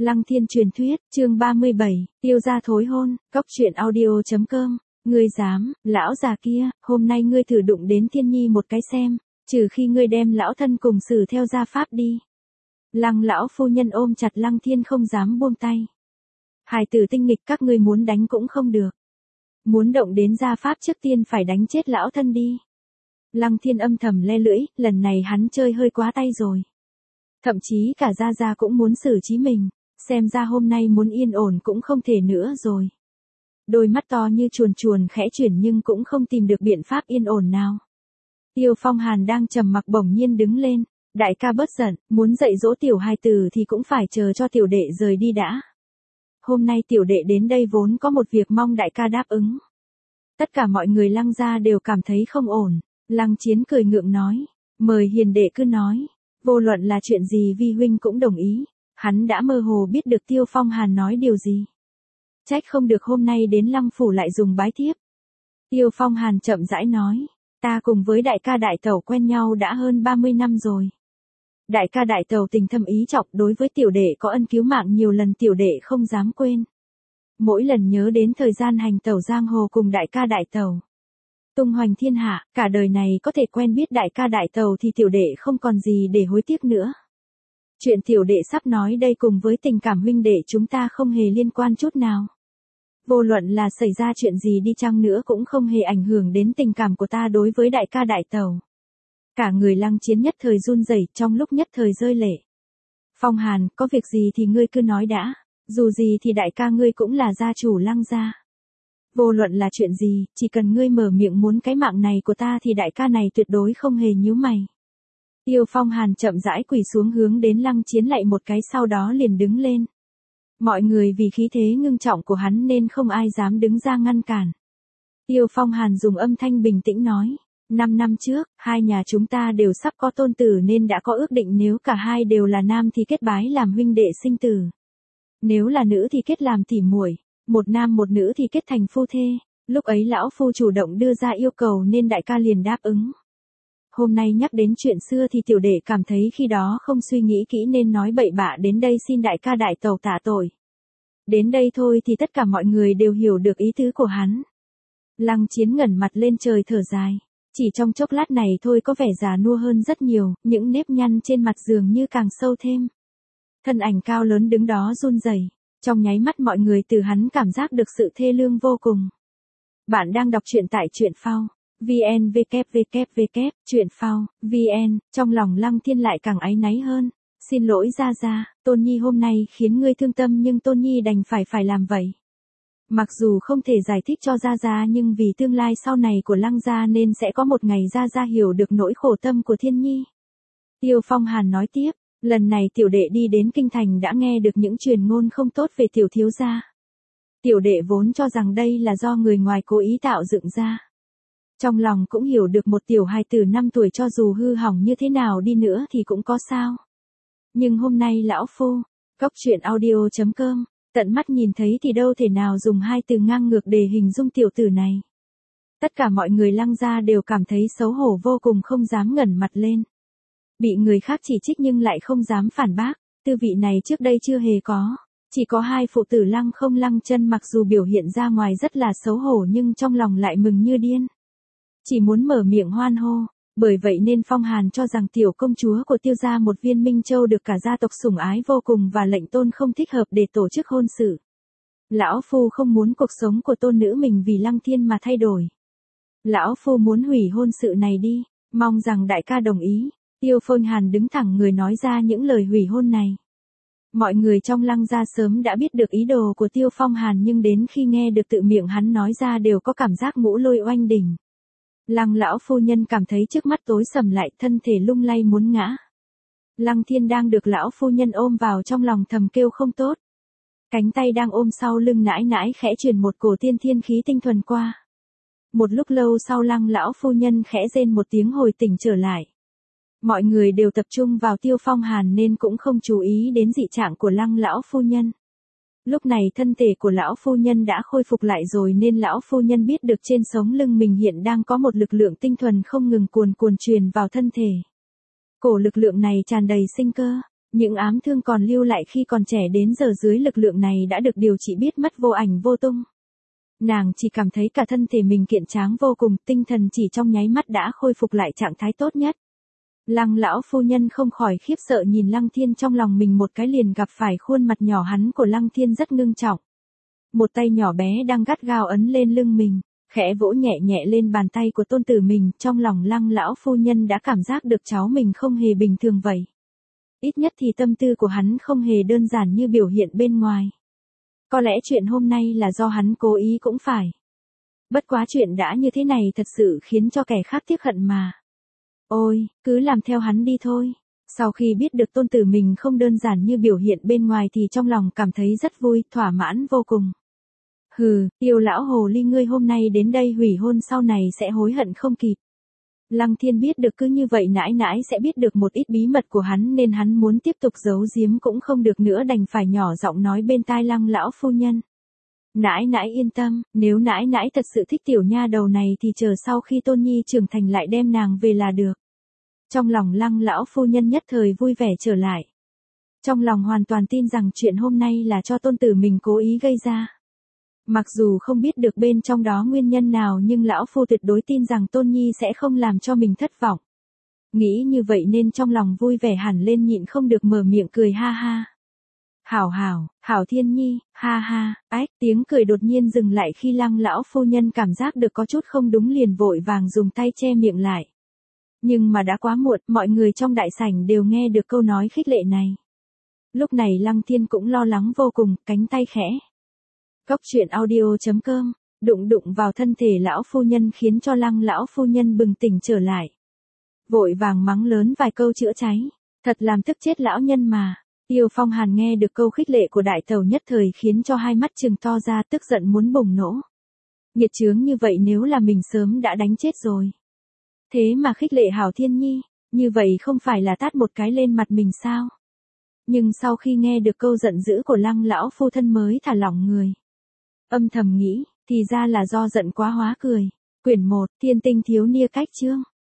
Lăng Thiên truyền thuyết, chương 37, tiêu gia thối hôn, cóc truyện audio.com. Ngươi dám, lão già kia, hôm nay ngươi thử đụng đến Thiên Nhi một cái xem, trừ khi ngươi đem lão thân cùng xử theo gia pháp đi. Lăng lão phu nhân ôm chặt Lăng Thiên không dám buông tay. Hài tử tinh nghịch, các ngươi muốn đánh cũng không được. Muốn động đến gia pháp trước tiên phải đánh chết lão thân đi. Lăng Thiên âm thầm le lưỡi, lần này hắn chơi hơi quá tay rồi. Thậm chí cả gia gia cũng muốn xử trí mình, xem ra hôm nay muốn yên ổn cũng không thể nữa rồi. Đôi mắt to như chuồn chuồn khẽ chuyển nhưng cũng không tìm được biện pháp yên ổn nào. Tiêu Phong Hàn đang trầm mặc bỗng nhiên đứng lên, đại ca bớt giận, muốn dạy dỗ tiểu hài tử thì cũng phải chờ cho tiểu đệ rời đi đã. Hôm nay tiểu đệ đến đây vốn có một việc mong đại ca đáp ứng. Tất cả mọi người Lăng gia đều cảm thấy không ổn, Lăng Chiến cười ngượng nói, mời hiền đệ cứ nói, vô luận là chuyện gì vi huynh cũng đồng ý. Hắn đã mơ hồ biết được Tiêu Phong Hàn nói điều gì. Trách không được hôm nay đến Lăng phủ lại dùng bái thiếp. Tiêu Phong Hàn chậm rãi nói, ta cùng với đại ca đại tẩu quen nhau đã hơn 30 năm rồi. Đại ca đại tẩu tình thâm ý trọng, đối với tiểu đệ có ân cứu mạng nhiều lần tiểu đệ không dám quên. Mỗi lần nhớ đến thời gian hành tẩu giang hồ cùng đại ca đại tẩu, tung hoành thiên hạ, cả đời này có thể quen biết đại ca đại tẩu thì tiểu đệ không còn gì để hối tiếc nữa. Chuyện tiểu đệ sắp nói đây cùng với tình cảm huynh đệ chúng ta không hề liên quan chút nào. Vô luận là xảy ra chuyện gì đi chăng nữa cũng không hề ảnh hưởng đến tình cảm của ta đối với đại ca đại tẩu. Cả người Lăng Chiến nhất thời run rẩy, trong lúc nhất thời rơi lệ. Phong Hàn, có việc gì thì ngươi cứ nói đã, dù gì thì đại ca ngươi cũng là gia chủ Lăng gia. Vô luận là chuyện gì, chỉ cần ngươi mở miệng muốn cái mạng này của ta thì đại ca này tuyệt đối không hề nhíu mày. Tiêu Phong Hàn chậm rãi quỳ xuống hướng đến Lăng Chiến lạy một cái sau đó liền đứng lên. Mọi người vì khí thế ngưng trọng của hắn nên không ai dám đứng ra ngăn cản. Tiêu Phong Hàn dùng âm thanh bình tĩnh nói, 5 năm trước, hai nhà chúng ta đều sắp có tôn tử nên đã có ước định nếu cả hai đều là nam thì kết bái làm huynh đệ sinh tử. Nếu là nữ thì kết làm tỷ muội, một nam một nữ thì kết thành phu thê. Lúc ấy lão phu chủ động đưa ra yêu cầu nên đại ca liền đáp ứng. Hôm nay nhắc đến chuyện xưa thì tiểu đệ cảm thấy khi đó không suy nghĩ kỹ nên nói bậy bạ đến đây xin đại ca đại tẩu tạ tội. Đến đây thôi thì tất cả mọi người đều hiểu được ý tứ của hắn. Lăng Chiến ngẩng mặt lên trời thở dài. Chỉ trong chốc lát này thôi có vẻ già nua hơn rất nhiều, những nếp nhăn trên mặt dường như càng sâu thêm. Thân ảnh cao lớn đứng đó run rẩy, trong nháy mắt mọi người từ hắn cảm giác được sự thê lương vô cùng. Bạn đang đọc truyện tại truyện phao. VN truyện phao, VN, trong lòng Lăng Thiên lại càng áy náy hơn. Xin lỗi gia gia, Tôn Nhi hôm nay khiến ngươi thương tâm nhưng Tôn Nhi đành phải làm vậy. Mặc dù không thể giải thích cho gia gia nhưng vì tương lai sau này của Lăng gia nên sẽ có một ngày gia gia hiểu được nỗi khổ tâm của Thiên Nhi. Tiêu Phong Hàn nói tiếp, lần này tiểu đệ đi đến kinh thành đã nghe được những truyền ngôn không tốt về tiểu thiếu gia. Tiểu đệ vốn cho rằng đây là do người ngoài cố ý tạo dựng ra. Trong lòng cũng hiểu được một tiểu hài tử 5 tuổi cho dù hư hỏng như thế nào đi nữa thì cũng có sao. Nhưng hôm nay lão phu, cóc truyện audio.com, tận mắt nhìn thấy thì đâu thể nào dùng hai từ ngang ngược để hình dung tiểu tử này. Tất cả mọi người Lăng gia đều cảm thấy xấu hổ vô cùng không dám ngẩng mặt lên. Bị người khác chỉ trích nhưng lại không dám phản bác, tư vị này trước đây chưa hề có. Chỉ có hai phụ tử Lăng Không Lăng Chân mặc dù biểu hiện ra ngoài rất là xấu hổ nhưng trong lòng lại mừng như điên. Chỉ muốn mở miệng hoan hô, bởi vậy nên Phong Hàn cho rằng tiểu công chúa của Tiêu gia một viên Minh Châu được cả gia tộc sủng ái vô cùng và lệnh tôn không thích hợp để tổ chức hôn sự. Lão phu không muốn cuộc sống của tôn nữ mình vì Lăng Thiên mà thay đổi. Lão phu muốn hủy hôn sự này đi, mong rằng đại ca đồng ý. Tiêu Phong Hàn đứng thẳng người nói ra những lời hủy hôn này. Mọi người trong Lăng gia sớm đã biết được ý đồ của Tiêu Phong Hàn nhưng đến khi nghe được tự miệng hắn nói ra đều có cảm giác ngũ lôi oanh đỉnh. Lăng lão phu nhân cảm thấy trước mắt tối sầm lại, thân thể lung lay muốn ngã. Lăng Thiên đang được lão phu nhân ôm vào trong lòng thầm kêu không tốt. Cánh tay đang ôm sau lưng nãi nãi khẽ truyền một cổ tiên thiên khí tinh thuần qua. Một lúc lâu sau Lăng lão phu nhân khẽ rên một tiếng hồi tỉnh trở lại. Mọi người đều tập trung vào Tiêu Phong Hàn nên cũng không chú ý đến dị trạng của Lăng lão phu nhân. Lúc này thân thể của lão phu nhân đã khôi phục lại rồi nên lão phu nhân biết được trên sống lưng mình hiện đang có một lực lượng tinh thuần không ngừng cuồn cuộn truyền vào thân thể. Cổ lực lượng này tràn đầy sinh cơ, Những ám thương còn lưu lại khi còn trẻ đến giờ dưới lực lượng này đã được điều trị biết mất vô ảnh vô tung. Nàng chỉ cảm thấy cả thân thể mình kiện tráng vô cùng, tinh thần chỉ trong nháy mắt đã khôi phục lại trạng thái tốt nhất. Lăng lão phu nhân không khỏi khiếp sợ nhìn Lăng Thiên, trong lòng mình một cái liền gặp phải khuôn mặt nhỏ hắn của Lăng Thiên rất ngưng trọng. Một tay nhỏ bé đang gắt gao ấn lên lưng mình, khẽ vỗ nhẹ nhẹ lên bàn tay của tôn tử mình, trong lòng Lăng lão phu nhân đã cảm giác được cháu mình không hề bình thường vậy. Ít nhất thì tâm tư của hắn không hề đơn giản như biểu hiện bên ngoài. Có lẽ chuyện hôm nay là do hắn cố ý cũng phải. Bất quá chuyện đã như thế này thật sự khiến cho kẻ khác tiếc hận mà. Ôi, cứ làm theo hắn đi thôi. Sau khi biết được tôn tử mình không đơn giản như biểu hiện bên ngoài thì trong lòng cảm thấy rất vui, thỏa mãn vô cùng. Hừ, Tiêu lão hồ ly ngươi hôm nay đến đây hủy hôn sau này sẽ hối hận không kịp. Lăng Thiên biết được cứ như vậy nãi nãi sẽ biết được một ít bí mật của hắn nên hắn muốn tiếp tục giấu giếm cũng không được nữa, đành phải nhỏ giọng nói bên tai Lăng lão phu nhân. Nãi nãi yên tâm, nếu nãi nãi thật sự thích tiểu nha đầu này thì chờ sau khi Tôn Nhi trưởng thành lại đem nàng về là được. Trong lòng Lăng lão phu nhân nhất thời vui vẻ trở lại. Trong lòng hoàn toàn tin rằng chuyện hôm nay là cho tôn tử mình cố ý gây ra. Mặc dù không biết được bên trong đó nguyên nhân nào nhưng lão phu tuyệt đối tin rằng Tôn Nhi sẽ không làm cho mình thất vọng. Nghĩ như vậy nên trong lòng vui vẻ hẳn lên, nhịn không được mở miệng cười ha ha. Hảo Thiên Nhi, ha ha, ách, tiếng cười đột nhiên dừng lại khi Lăng lão phu nhân cảm giác được có chút không đúng liền vội vàng dùng tay che miệng lại. Nhưng mà đã quá muộn, mọi người trong đại sảnh đều nghe được câu nói khích lệ này. Lúc này Lăng Thiên cũng lo lắng vô cùng, cánh tay khẽ. Cốc truyện audio.com, đụng vào thân thể lão phu nhân khiến cho Lăng lão phu nhân bừng tỉnh trở lại. Vội vàng mắng lớn vài câu chữa cháy, thật làm tức chết lão nhân mà. Tiêu Phong Hàn nghe được câu khích lệ của đại tẩu nhất thời khiến cho hai mắt trừng to ra, tức giận muốn bùng nổ. Nghiệt chướng như vậy nếu là mình sớm đã đánh chết rồi. Thế mà khích lệ Hảo Thiên Nhi, như vậy không phải là tát một cái lên mặt mình sao? Nhưng sau khi nghe được câu giận dữ của Lăng lão phu thân mới thả lỏng người. Âm thầm nghĩ, thì ra là do giận quá hóa cười. Quyển 1, Thiên Tinh Thiếu Nia Cách Chương.